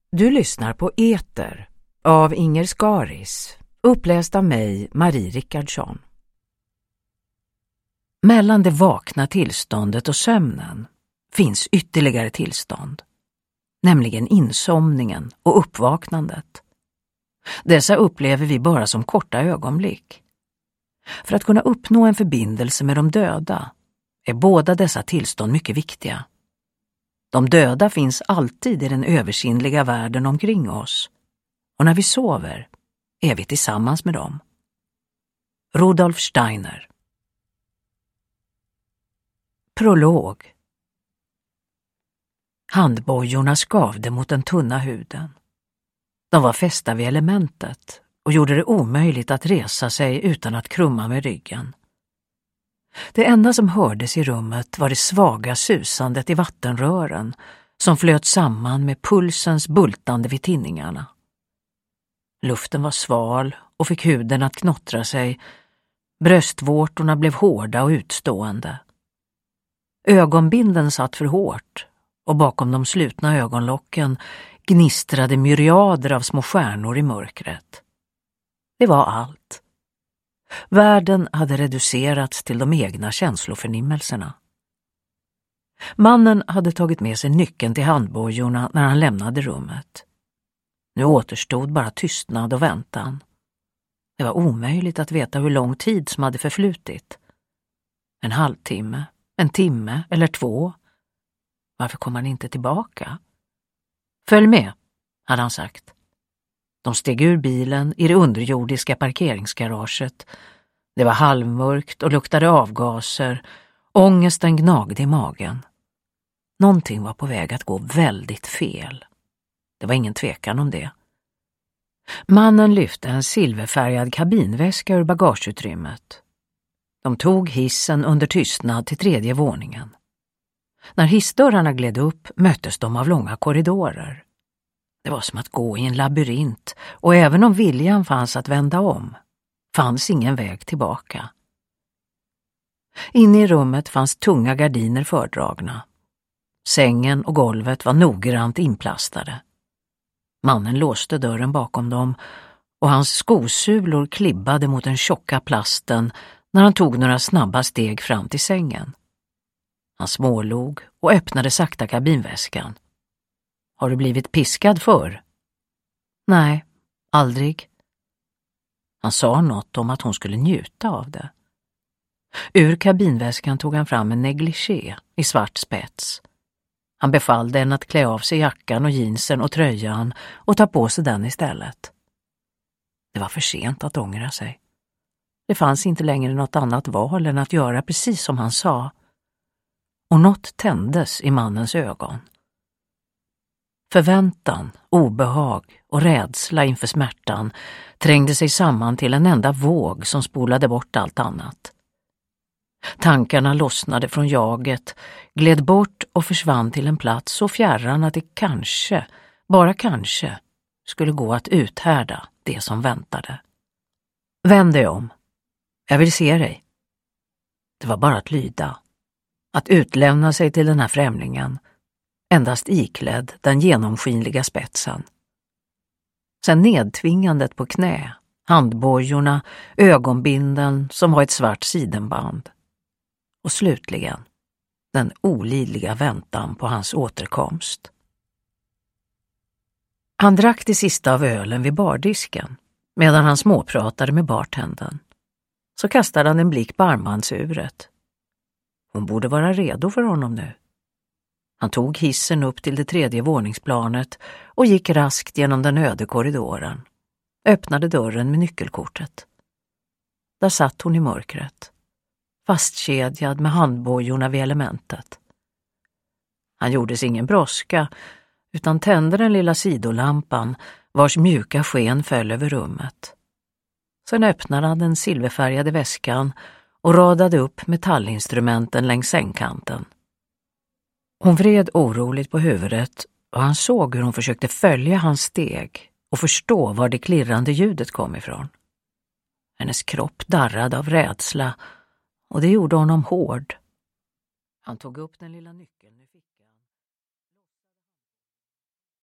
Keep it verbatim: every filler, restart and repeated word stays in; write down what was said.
Du lyssnar på Eter av Inger Skaris, uppläst av mig, Marie Rickardsson. Mellan det vakna tillståndet och sömnen finns ytterligare tillstånd, nämligen insomningen och uppvaknandet. Dessa upplever vi bara som korta ögonblick. För att kunna uppnå en förbindelse med de döda är båda dessa tillstånd mycket viktiga. De döda finns alltid i den översinnliga världen omkring oss, och när vi sover är vi tillsammans med dem. Rudolf Steiner. Prolog. Handbojorna skavde mot den tunna huden. De var fästa vid elementet och gjorde det omöjligt att resa sig utan att krumma med ryggen. Det enda som hördes i rummet var det svaga susandet i vattenrören som flöt samman med pulsens bultande vid tinningarna. Luften var sval och fick huden att knottra sig. Bröstvårtorna blev hårda och utstående. Ögonbinden satt för hårt och bakom de slutna ögonlocken gnistrade myriader av små stjärnor i mörkret. Det var allt. Världen hade reducerats till de egna känsloförnimmelserna. Mannen hade tagit med sig nyckeln till handbojorna när han lämnade rummet. Nu återstod bara tystnad och väntan. Det var omöjligt att veta hur lång tid som hade förflutit. En halvtimme, en timme eller två. Varför kom han inte tillbaka? Följ med, hade han sagt. De steg ur bilen i det underjordiska parkeringsgaraget. Det var halvmörkt och luktade avgaser. Ångesten gnagde i magen. Någonting var på väg att gå väldigt fel. Det var ingen tvekan om det. Mannen lyfte en silverfärgad kabinväska ur bagageutrymmet. De tog hissen under tystnad till tredje våningen. När hissdörrarna gled upp möttes de av långa korridorer. Det var som att gå i en labyrint, och även om viljan fanns att vända om, fanns ingen väg tillbaka. Inne i rummet fanns tunga gardiner fördragna. Sängen och golvet var noggrant inplastade. Mannen låste dörren bakom dem, och hans skosulor klibbade mot den tjocka plasten när han tog några snabba steg fram till sängen. Han smålog och öppnade sakta kabinväskan. Har du blivit piskad för? Nej, aldrig. Han sa något om att hon skulle njuta av det. Ur kabinväskan tog han fram en negligé i svart spets. Han befallde henne att klä av sig jackan och jeansen och tröjan och ta på sig den istället. Det var för sent att ångra sig. Det fanns inte längre något annat val än att göra precis som han sa. Och något tändes i mannens ögon. Förväntan, obehag och rädsla inför smärtan trängde sig samman till en enda våg som spolade bort allt annat. Tankarna lossnade från jaget, gled bort och försvann till en plats så fjärran att det kanske, bara kanske, skulle gå att uthärda det som väntade. Vänd dig om. Jag vill se dig. Det var bara att lyda. Att utlämna sig till den här främlingen, endast iklädd den genomskinliga spetsen. Sen nedtvingandet på knä, handbojorna, ögonbinden som var ett svart sidenband. Och slutligen den olidliga väntan på hans återkomst. Han drack det sista av ölen vid bardisken medan han småpratade med bartendern. Så kastade han en blick på armbandsuret. Hon borde vara redo för honom nu. Han tog hissen upp till det tredje våningsplanet och gick raskt genom den öde korridoren. Öppnade dörren med nyckelkortet. Där satt hon i mörkret, fastkedjad med handbojorna vid elementet. Han gjorde sig ingen brådska utan tände den lilla sidolampan vars mjuka sken föll över rummet. Sen öppnade han den silverfärgade väskan och radade upp metallinstrumenten längs sängkanten. Hon vred oroligt på huvudet och han såg hur hon försökte följa hans steg och förstå var det klirrande ljudet kom ifrån. Hennes kropp darrade av rädsla och det gjorde honom hård. Han tog upp den lilla nyckeln.